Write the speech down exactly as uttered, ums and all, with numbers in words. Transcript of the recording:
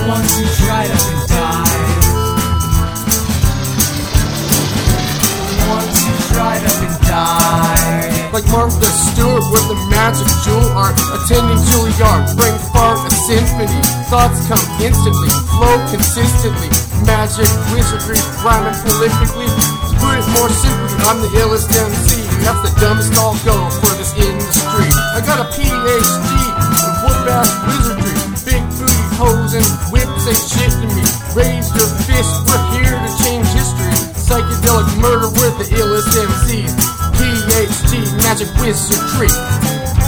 Once you tried up and died. Once you tried up and died. Like Martha Stewart with the magic jewel art, attending Juilliard, bring fart a symphony. Thoughts come instantly, flow consistently. Magic, wizardry, rhyming prolifically. To put it more simply, I'm the illest M C, and that's the dumbest I'll go for this industry. I got a P H D in wood-bath wizardry. Big booty hoes and whips ain't shit to me. Raise your fist, we're here to change history. Psychedelic murder, we're the illest M Cs. P H D, magic wizardry.